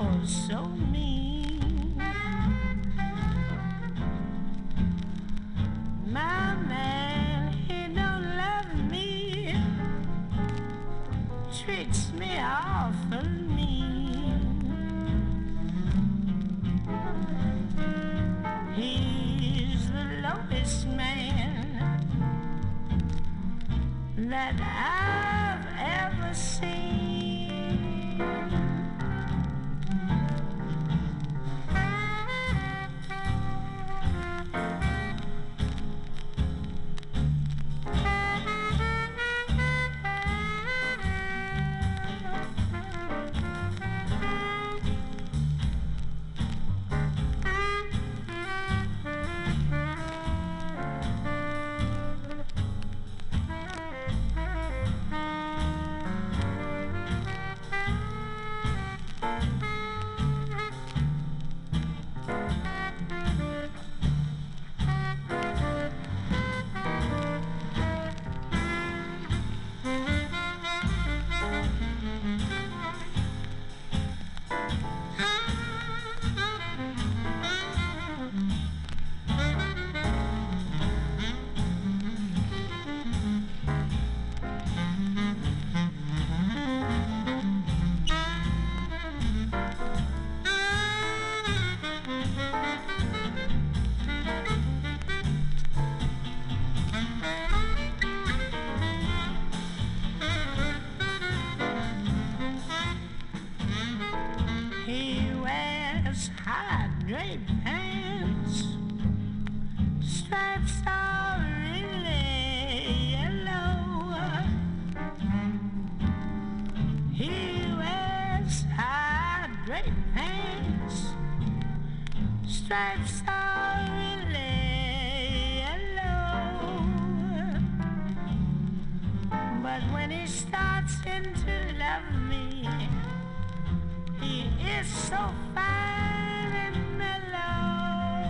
oh so mean. My man, he don't love me, treats me awful mean. He's the lowest man that I've ever seen. He wears high draped pants, stripes are really yellow. He wears high draped pants, stripes are really yellow. But when he starts in to love me, he is so fine and mellow.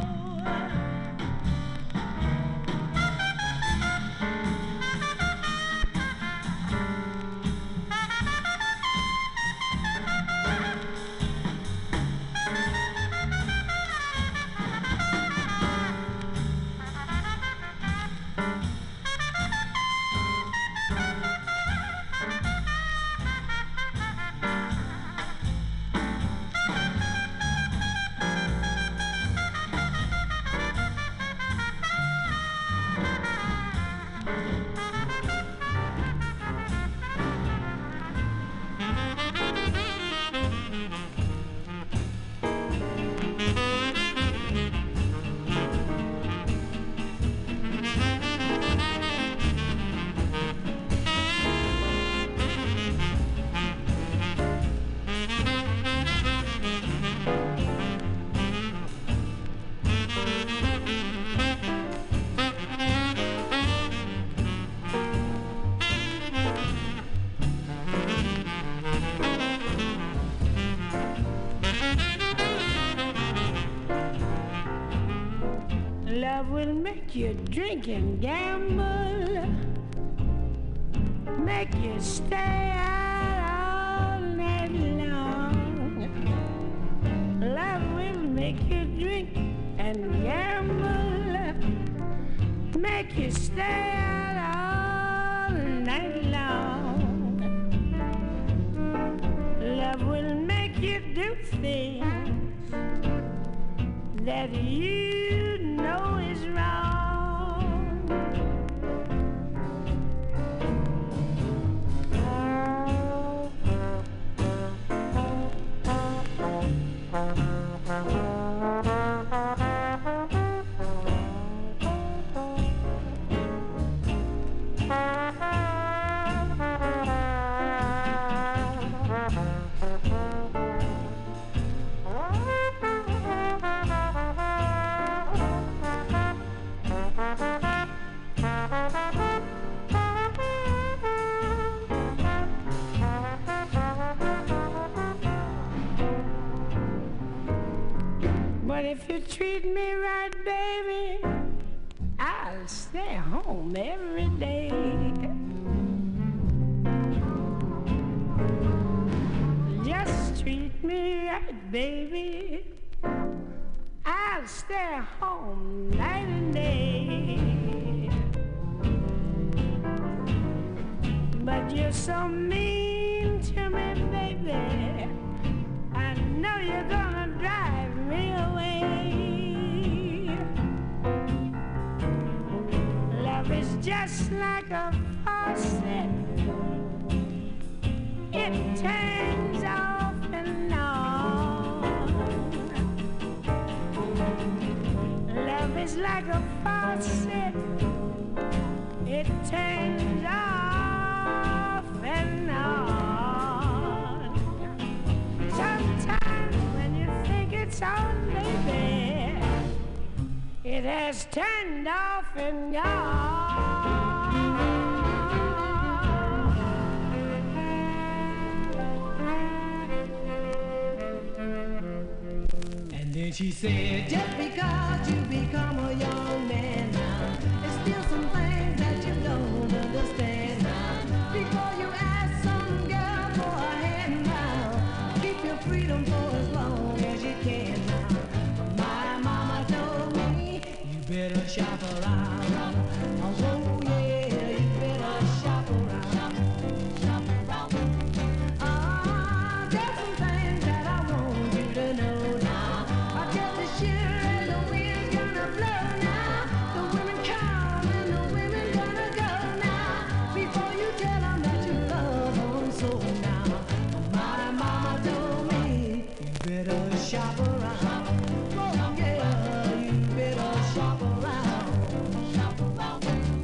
Love will make you drink and gamble, make you stay out all night long. Love will make you drink and gamble, make you stay out all night long. Love will make you do things that you know is wrong. But if you treat me right, baby, I'll stay home every day. Just treat me right, baby, I'll stay home night and day. But you're so mean to me, baby, I know you're gonna drive me away. Love is just like a faucet, it turns off and on. Love is like a faucet, it turns off and on. Sometimes when you think it's on, baby, it has turned off and gone. And then she said, just because you become a young man now, there's still some things that you don't understand now. Before you ask some girl for a hand now, keep your freedom for as long as you can now. My mama told me, you better shop around. Oh yeah, you better shop around. Shop around. There's some things that I want you to know now. I just as sure as the wind's gonna blow now, the women come and the women gonna go now. Before you tell them that you love them so now. My mama told me, you better shop around. Oh yeah, you better shop around. Shop around.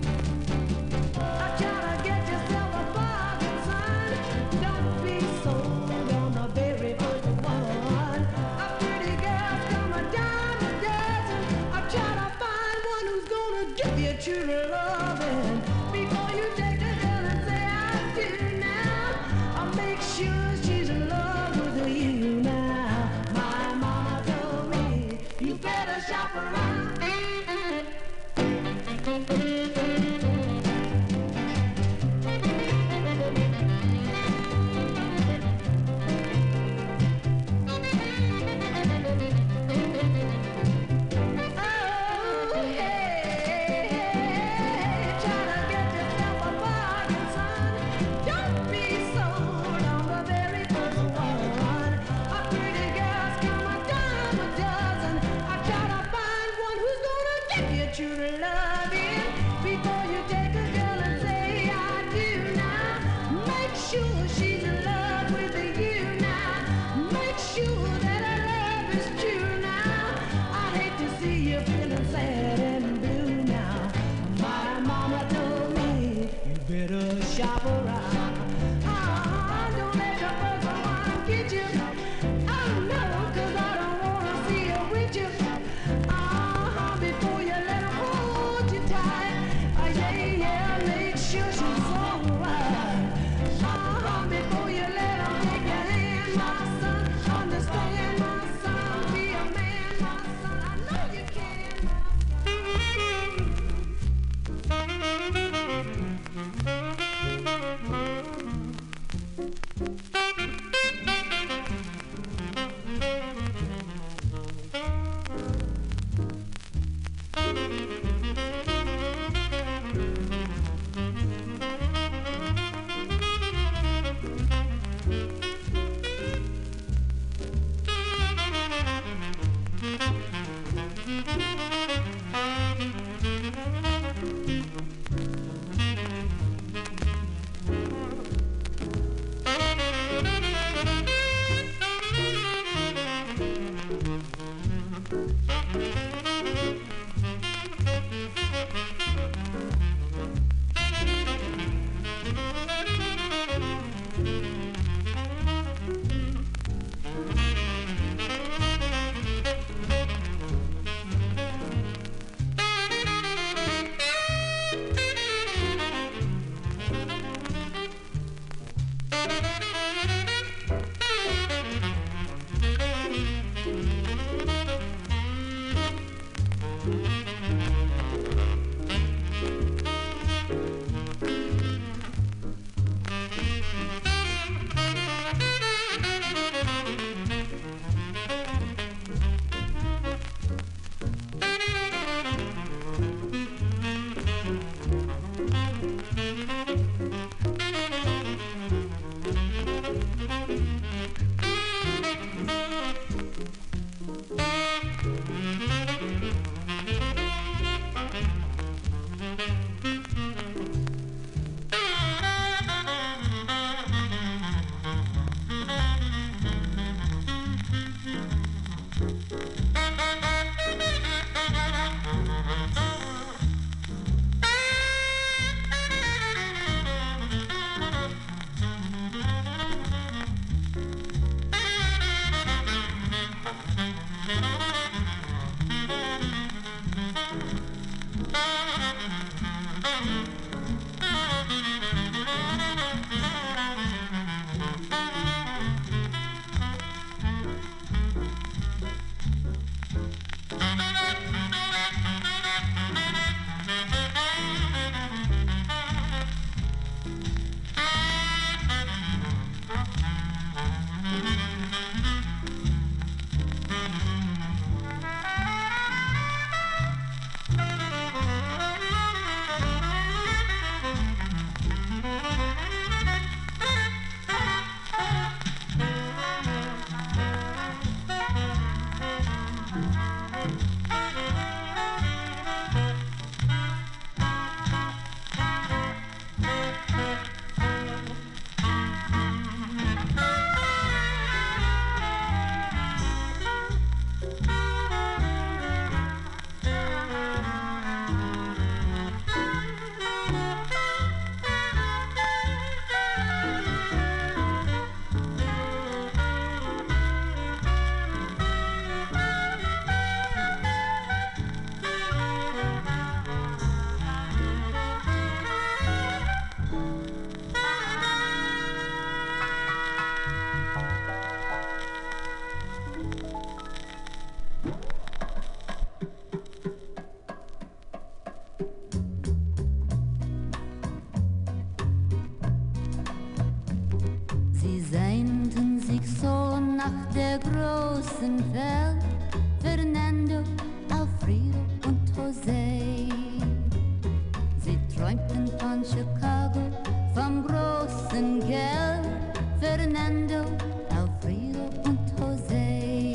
I try to get yourself a bargain, son. Don't be sold on the very first one. A pretty girl's come a dime a dozen. I try to find one who's gonna give you true loving. Before you take the girl and say I do now, I'll make sure she's in love with you now. My mama told me, you better shop around. Oh, yeah. der großen Welt, Fernando, Alfredo und Jose. Sie träumten von Chicago, vom großen Geld, Fernando, Alfredo und Jose.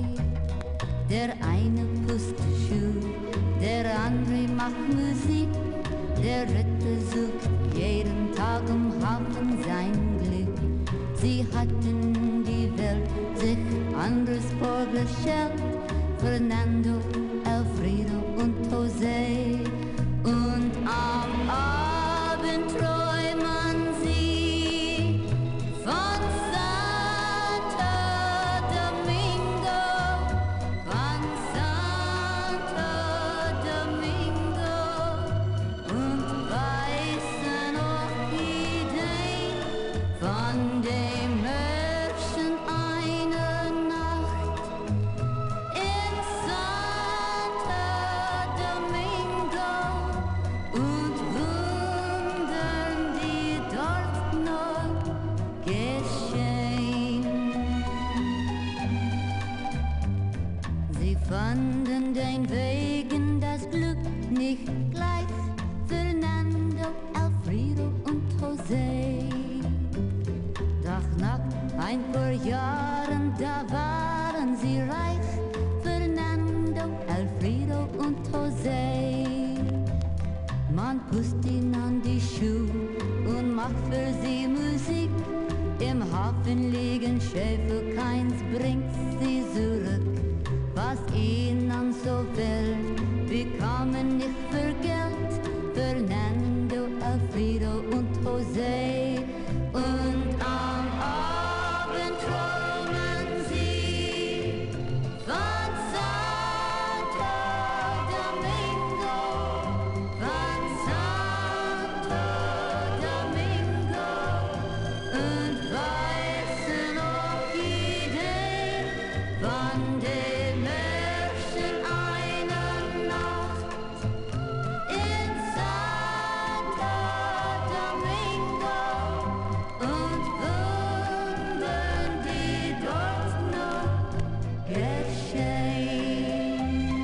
Der eine pusst Schuh, der andere macht Musik, der dritte sucht jeden Tag im Hafen sein Glück. Sie hatten die Welt sich anders vorgestellt, Fernando, Alfredo und Jose. Und am Abend träumen sie von Santo Domingo, von Santo Domingo und weißen Orchideen von dem Märchen einer Nacht in Santo Domingo und Wundern, die dort noch geschehen. Sie fanden den Wegen das Glück nicht gleich, Fernando, Alfredo und Jose. Doch nach ein paar Jahren, da waren sie reich, Fernando, Alfredo und Jose. Man pusst ihnen an die Schuhe und macht für sie Musik. Im Hafen liegen Schiffe, keins bringt sie zurück. Was ihnen so fehlt, bekommen nicht für Geld, Fernando, Alfredo und Jose. Und am Abend träumen sie von Santo Domingo, von Santo Domingo und weißen Orchideen von dem Märchen einer Nacht in Santo Domingo und Wundern, die dort noch geschehen.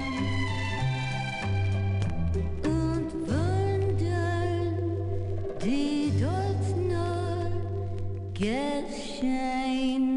Und Wundern, die dort noch geschehen.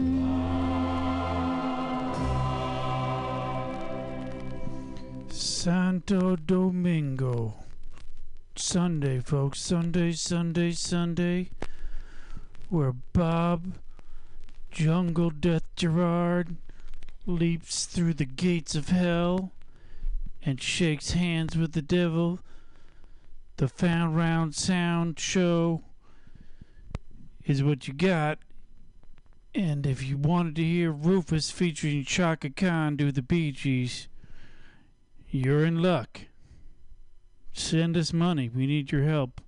Santo Domingo. Sunday, folks. Sunday, Sunday, Sunday. Where Bob, Jungle Death Gerard, leaps through the gates of hell and shakes hands with the devil. The Found Round Sound Show is what you got. And if you wanted to hear Rufus featuring Chaka Khan do the Bee Gees, you're in luck. Send us money. We need your help.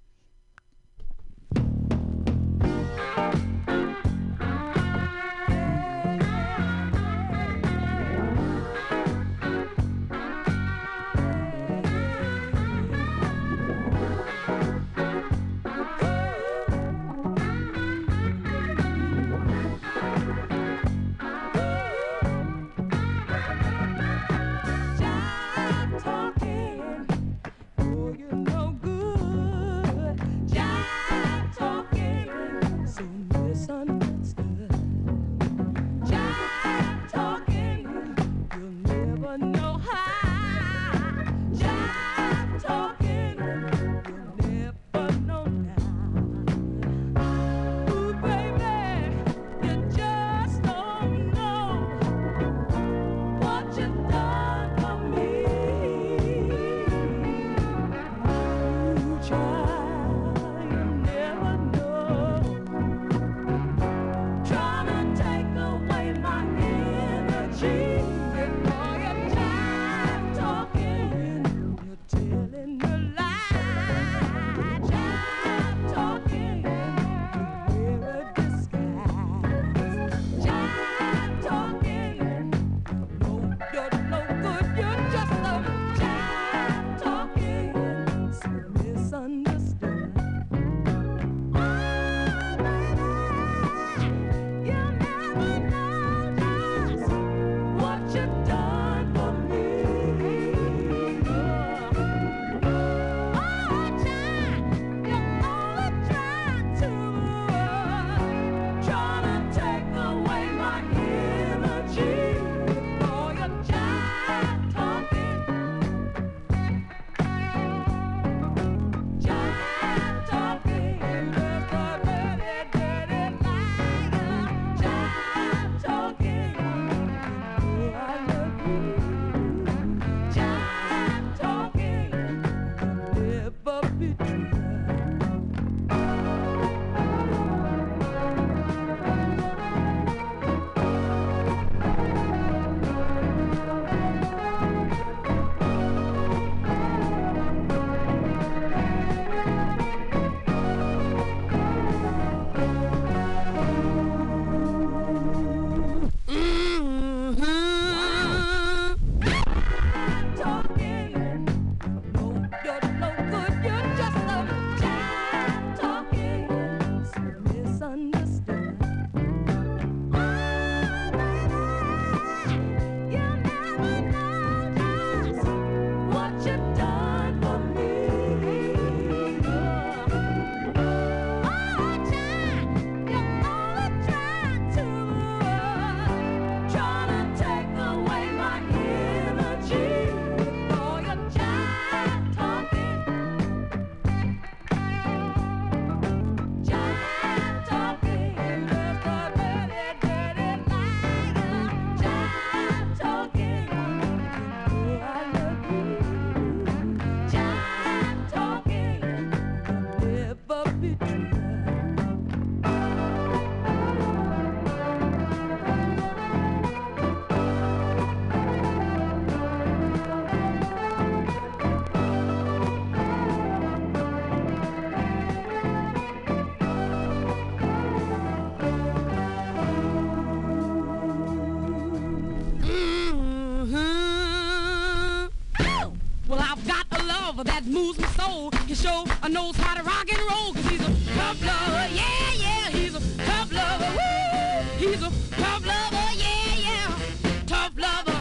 That moves my soul. He sure knows how to rock and roll, 'cause he's a tough lover, yeah, yeah. He's a tough lover, woo. He's a tough lover, yeah, yeah. Tough lover,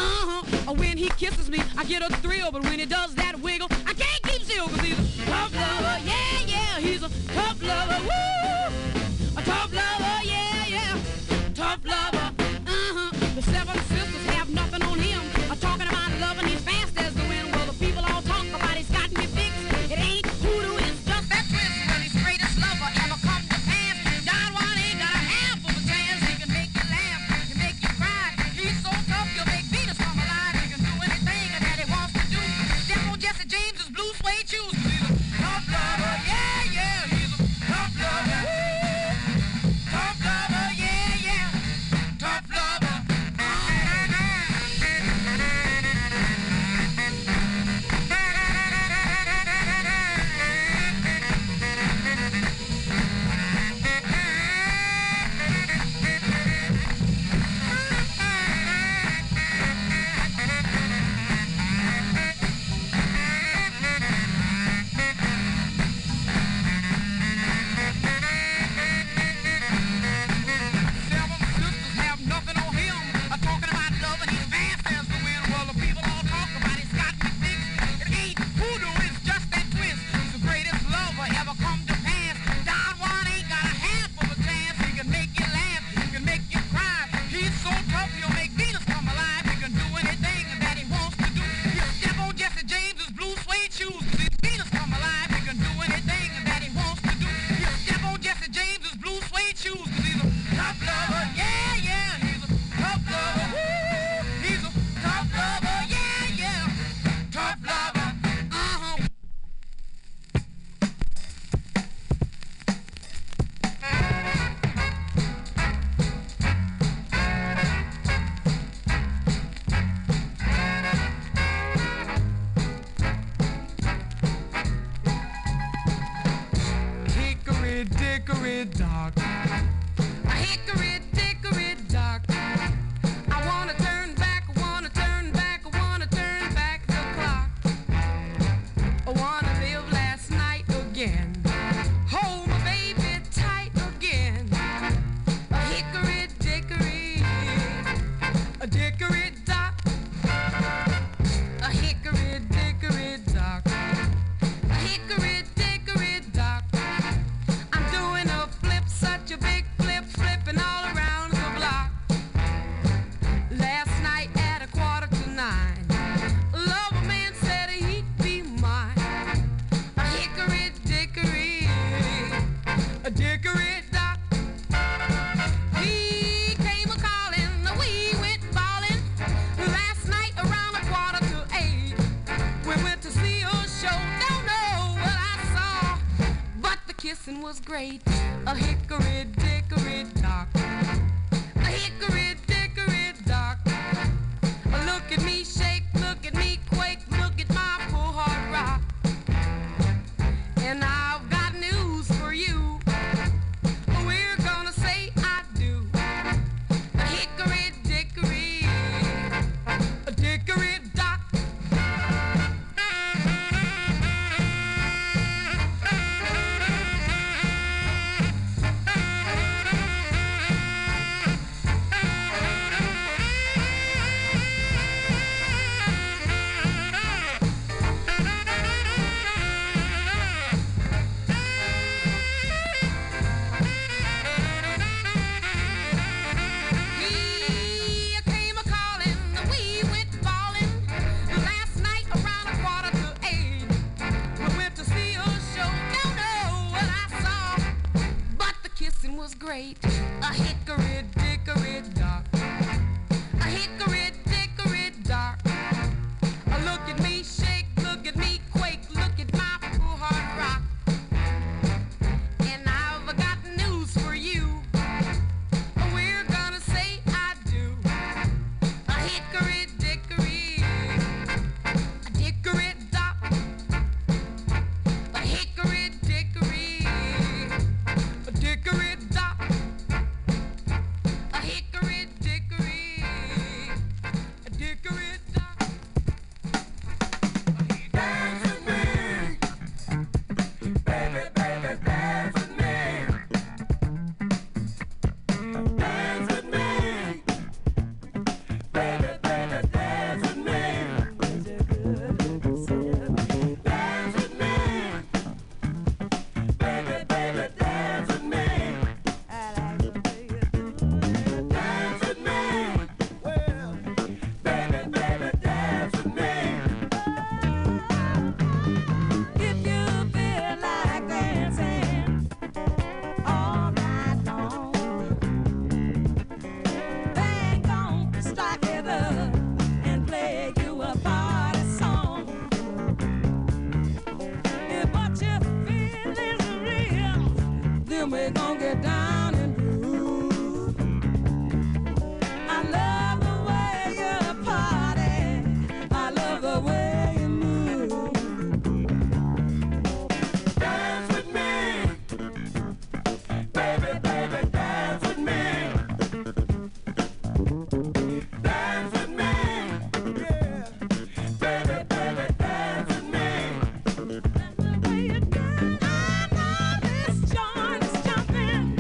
When he kisses me, I get a thrill, but when he does that wiggle, I can't keep still, 'cause he's a tough lover, yeah, yeah. He's a tough lover, woo. A tough lover, yeah, yeah. Tough lover, The seven sisters have nothing on him. I'm talking about loving him fast as the wind. Well, the people all talk about he's got me fixed. It ain't hoodoo, it's just that twist. Well, he's greatest lover ever come to pass. John Juan ain't got a half of a chance. He can make you laugh, he can make you cry. He a dickory dock, a hickory dickory dock, a hickory dickory dock. I'm doing a flip, such a big flip, flipping all around the block. Last night at 8:45, lover man said he'd be mine. A hickory dickory, a dickory dock. He came a calling, we went ballin'. Last night around 7:45, we went to see a show. Don't know what I saw, but the kissing was great. A hickory dickory dock, a hickory dickory dock. Look at me shake, look at me quake, look at my poor heart rock. And I've got news for you. We're gonna say I do. A hickory dickory, a dickory dock. He came a calling, we went ballin'. Last night around 7:45, we went to see a show. Don't know what I saw, but the kissing was great. A hickory dickory dock, a hickory dickory dock. Look at me shake, look at me quake, look at my poor heart rock. And I've got news for you. We're gonna say I do. A hickory dickory, a dickory dock, a hickory dickory, a dickory dock, a hickory dickory, a dickory dock. Dance with me, baby, baby, dance with me. Dance with me, baby, baby, dance with me. Dance with me, baby, baby, dance with me. Dance with me, well, baby, baby, dance with me. If you feel like dancing all night long, they gon' strike it up and play you a party song. If what you feel is real, then we gon' get down and groove. I love the way you party, I love the way you move. Dance with me, baby, baby, dance with me. Dance with me, yeah, baby, baby, dance with me. That's the way you do it. I know this joint is jumping.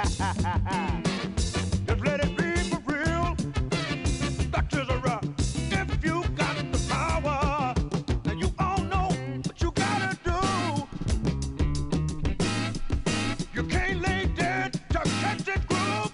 Just let it be for real. That is a rock. If you got the power, then you all know what you gotta do. You can't lay dead to catch it groove.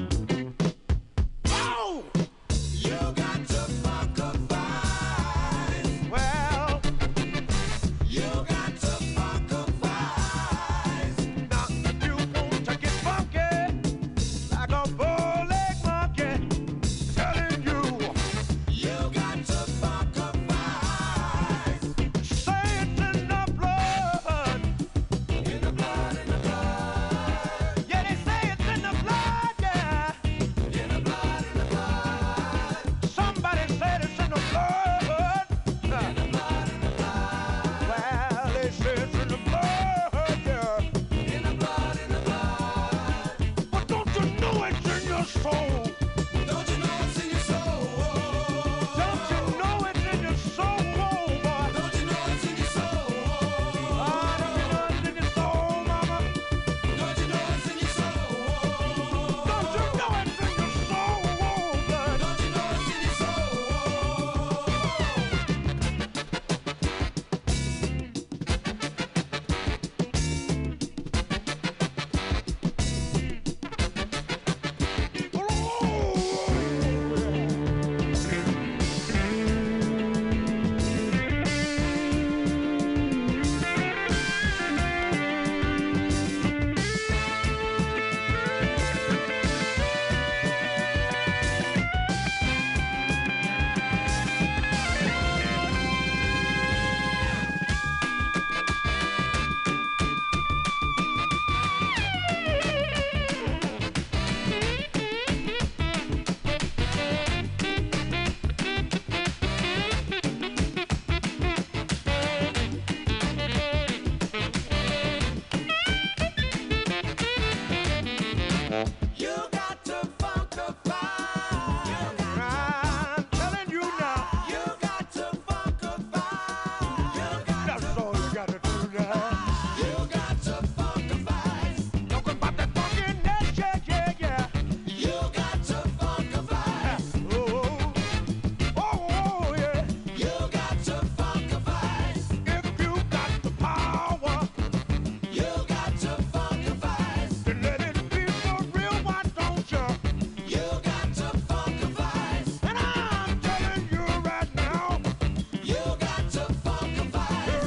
Oh! You got to fuck-a-fize. Well, you got to fuck-a-fize. Now, if you want to get funky, like a four-leg monkey, telling you, you got to fuck-a-fize. Say it's in the blood. In the blood, in the blood. Yeah, they say it's in the blood, yeah. In the blood, in the blood. Somebody said it's in the blood. In the blood, in the blood. Well, they say it's in the blood, yeah. In the blood, in the blood. But don't you know it's in your soul? Don't you know it's in your soul? Don't you know it's in your soul, boy? Don't you know it's in your soul? Don't you know it's in your soul, mama? Don't you know it's in your soul? Don't you know it's in your soul, blood? Don't you know it's in your soul? You got to fuck-a-fize. I'm telling you now. You got to fuck-a-fize. That's all you got to do now. You got to fuck-a-fize. Talking about that funkiness, yeah, yeah, yeah. You got to fuck-a-fize. Oh, yeah. You got to fuck-a-fize. If you got the power, you got to fuck-a-fize. Then let it be for real, why don't you? You got to fuck-a-fize. And I'm telling you right now, you got to fuck-a-fize.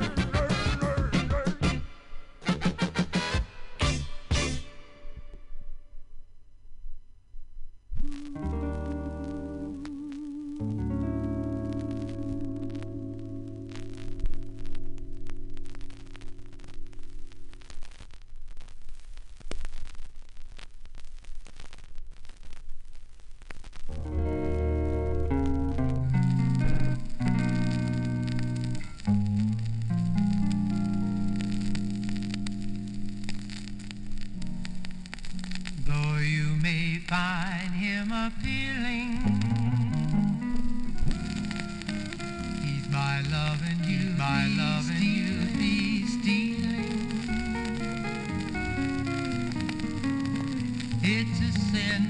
Though you may find him appealing, he's my love and you, my love and you be stealing. It's a sin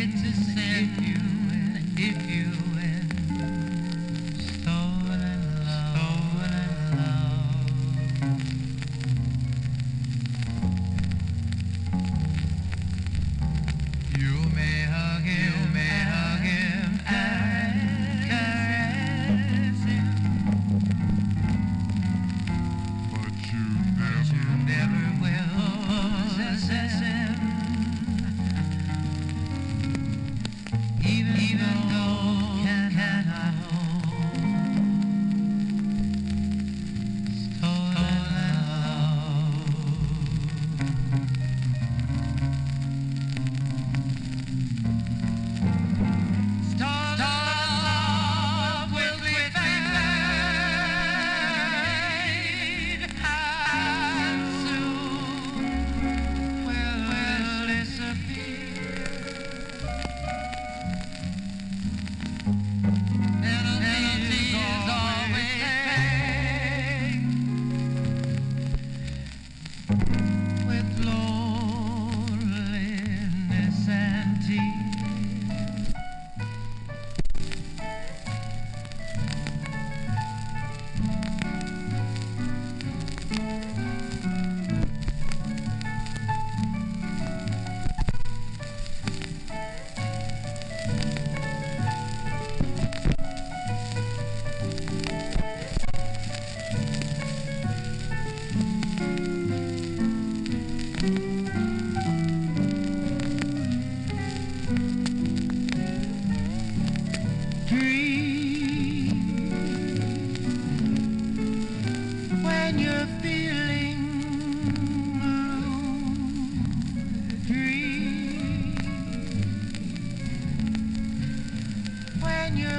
if you win stolen love. You may hug him and caress him, but you never will possess him.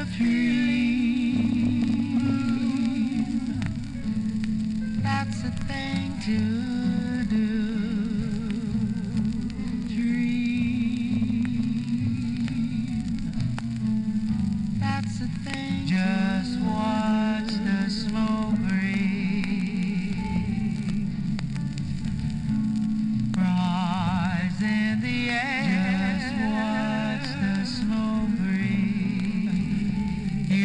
dream. That's the thing to do. Dream. That's the thing. Just watch the smoke rise in the air. Just watch the smoke breeze. You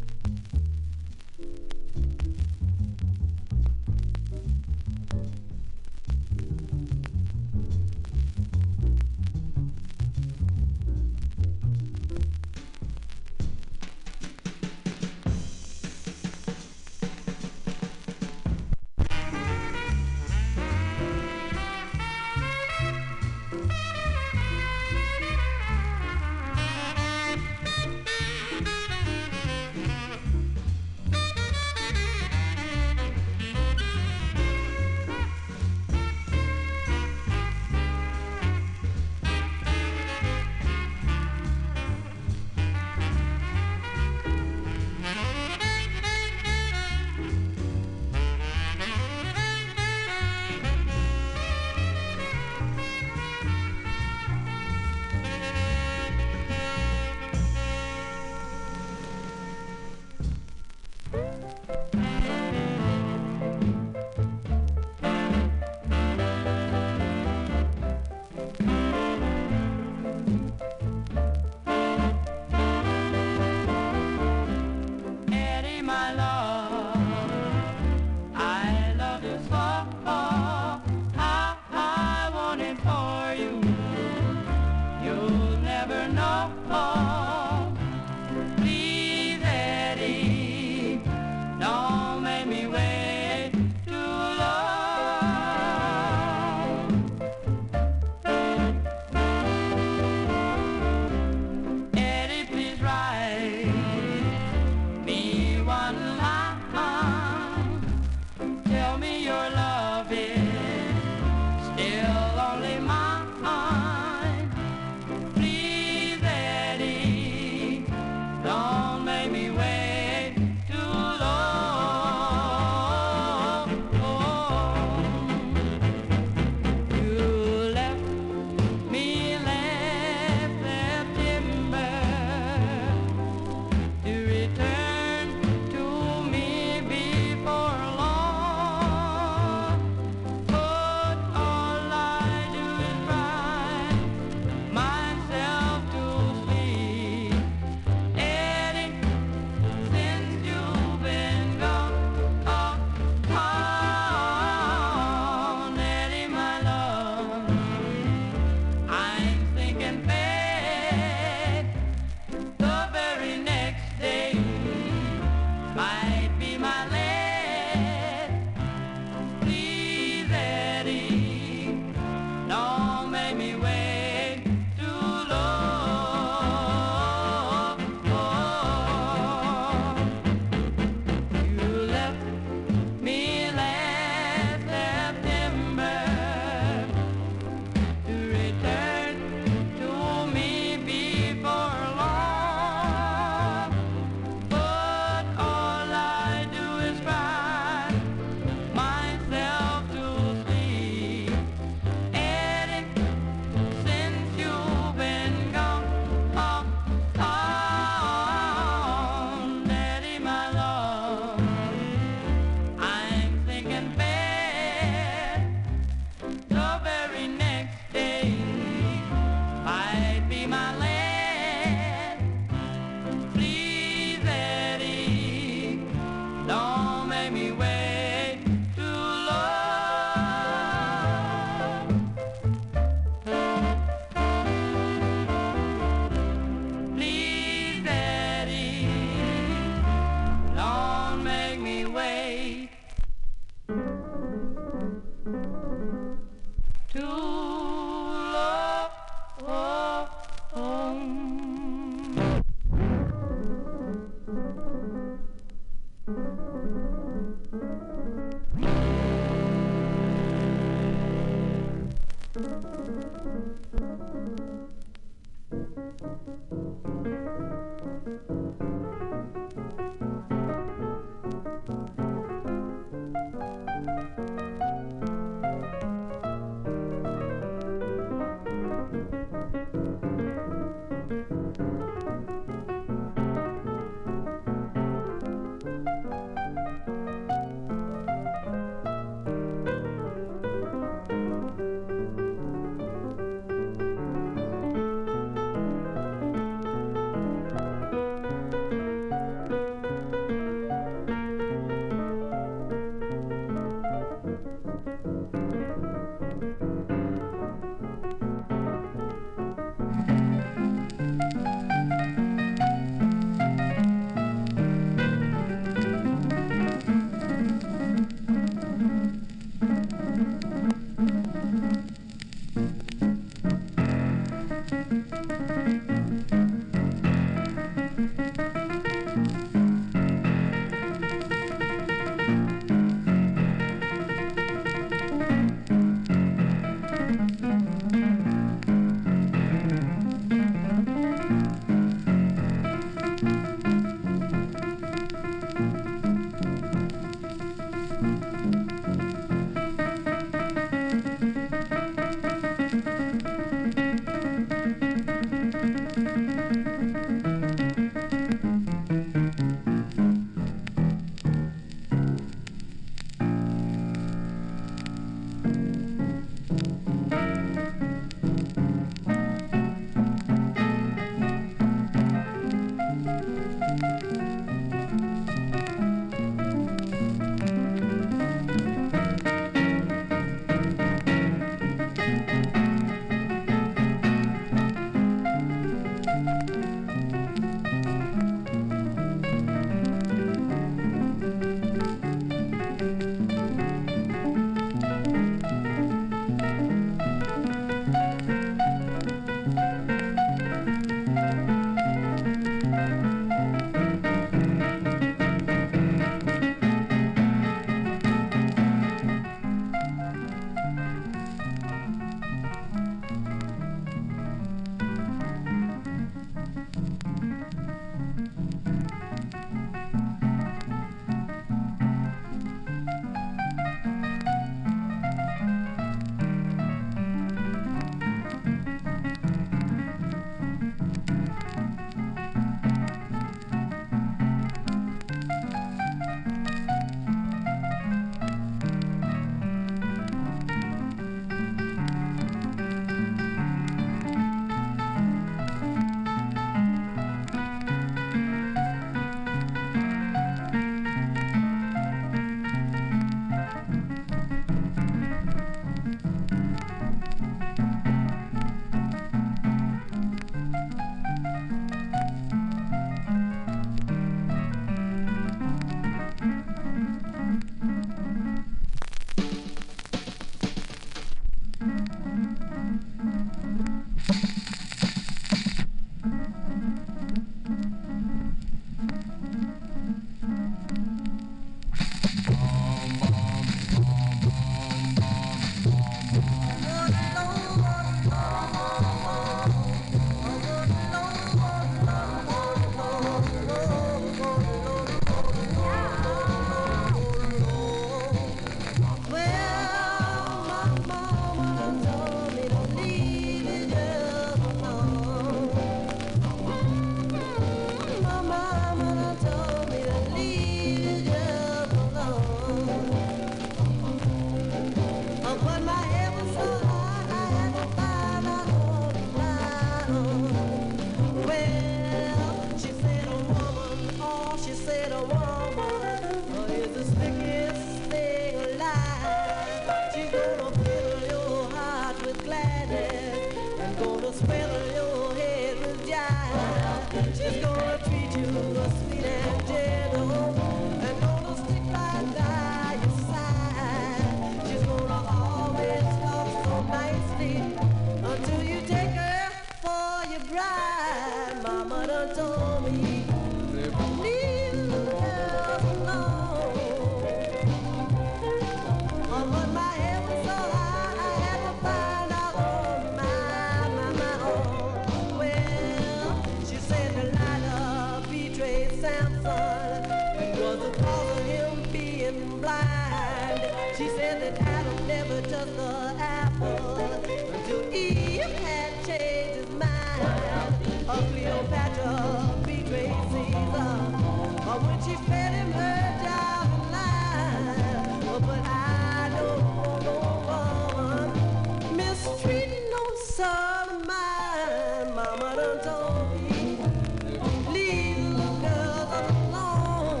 She said that Adam never touched the apple until Eve had changed his mind. Cleopatra betrayed Caesar when she fed him her job in line. But I don't want no woman mistreating no son of mine. Mama done told me, leave little girls alone.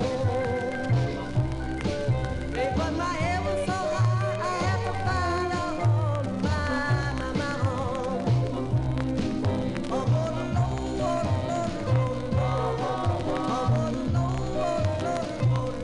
Hey, but my head was so high, I had to find a home, my home. Oh, oh, Lord, Lord, Lord, Lord, oh, Lord, Lord, Lord, Lord,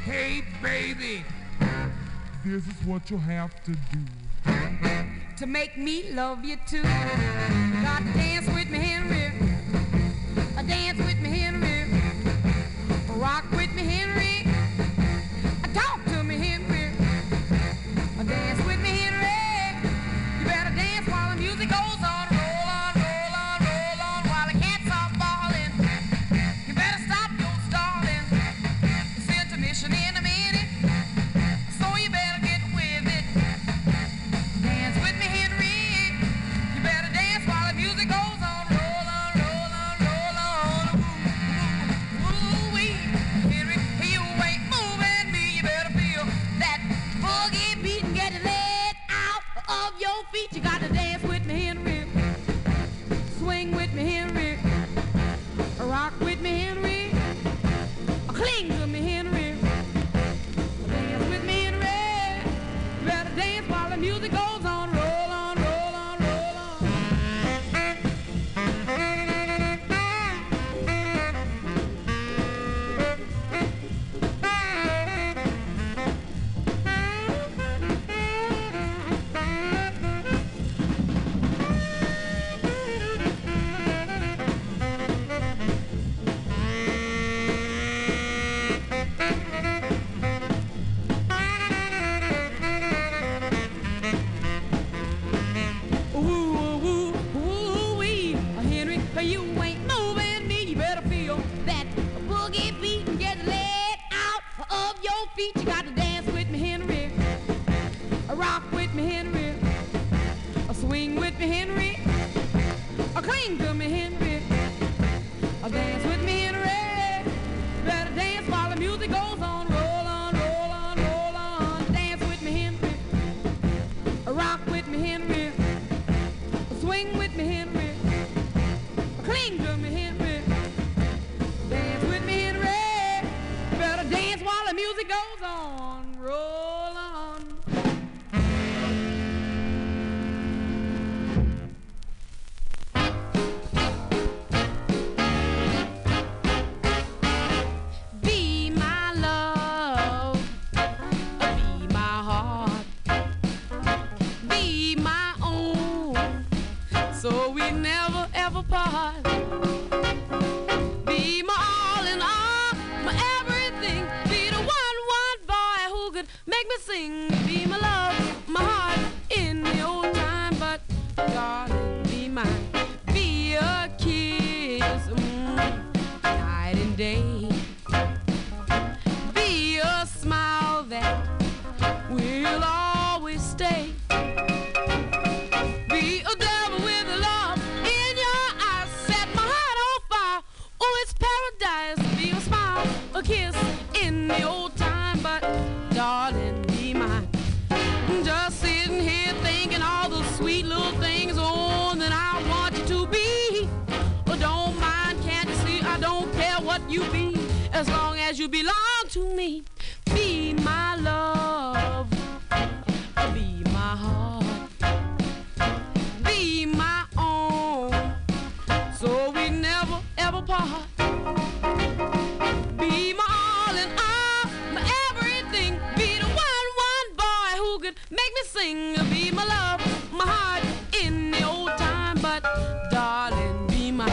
Hey, baby, this is what you'll have to do. To make me love you too. Got to dance with me, Henry. Dance with me, Henry. Rock with me, Henry. Talk to me, Henry. Dance with me, Henry. You better dance while the music goes on. Roll on, roll on, roll on while the cats are falling. You better stop your stalling. It's intermission in a minute, so you better get with it. Dance with me, Henry. You better dance while the music goes on. Roll on, roll on, roll on. Woo, woo, wee. Henry, you ain't moving me. You better feel that boogie beat and get it let out of your feet. You got to dance with me, Henry. Swing with me, Henry. Rock with me, Henry. Cling to me, Henry. Dance with me, Henry. You better dance while the music goes on. Roll on, roll on, roll on. Woo, woo, woo, wee. Henry, you ain't moving me. You better feel that boogie beat and get let out of your feet. You got to dance with me, Henry. Rock with me, Henry. Swing with me, Henry. Cling to me, Henry. Dance with me, Henry. Better dance while the music goes on. Roll on, roll on, roll on. Dance with me, Henry. Rock with me, Henry. Swing with me, Henry. Cling to me, Henry. Dance with me, Henry. Better dance while the music goes on. Roll on. Be my love. Be my heart. Be my own. So we never ever part. Be my all in all, my everything. Be the one boy who could make me sing. Be my love, my heart in the old time, but darling, be mine. Be a kiss, night and day. Be a smile that will always stay. Be a devil with a love in your eyes. Set my heart on fire. Oh, it's paradise. Be a smile, a kiss in the old time, but darling, be mine. Just sitting here thinking all the sweet little things on that I want you to be. Oh, don't mind, can't you see? I don't care what you be, as long as you belong to me. Be my love. Be my heart. Be my own, so we never ever part. Be my all in all, my everything. Be the one boy who could make me sing. Be my love, my heart in the old time, but darling, be mine.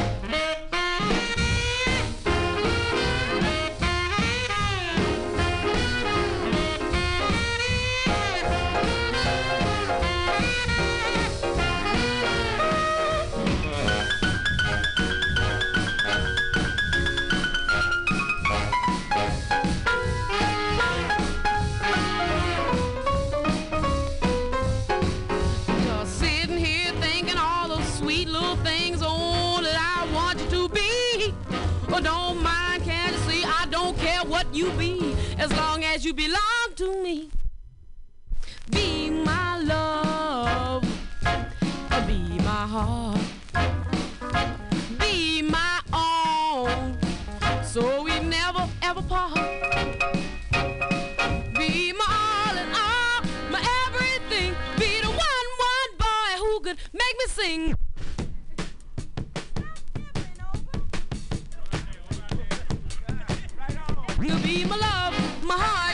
Just sitting here thinking all those sweet little things on that I want you to be. Oh, don't mind, can't you see? I don't care what you be, as long as you belong to me. Be my love. Be my heart. Be my own, so we never ever part. Be my all in all, my everything. Be the one boy who could make me sing. To be my love, my heart.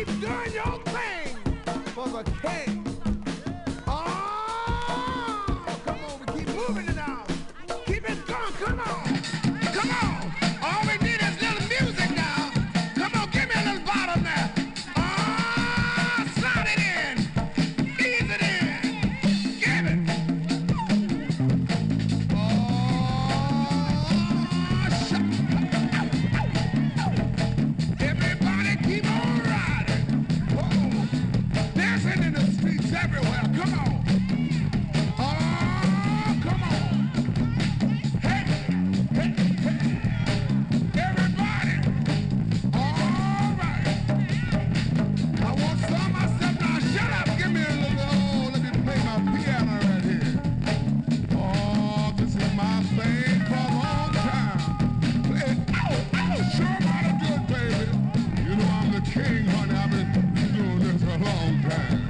keep doing your thing for the king. Oh, come on, we keep moving it now. Keep it going, come on. Come on. All we need is little music now. Come on, give me a little bottom now. Oh, slide it in. Ease it in. Give it. Oh, shut. Everybody keep on riding. Whoa. Dancing in the streets everywhere. Come on. Oh, come on. Hey, hey, hey. Everybody. All right. I want some myself now. Shut up. Give me a little. Oh, let me play my piano right here. Oh, this is my thing for a long time. Play it. Ow, ow. Show 'em how to do it, baby. You know I'm the king, honey. I've been doing this a long time.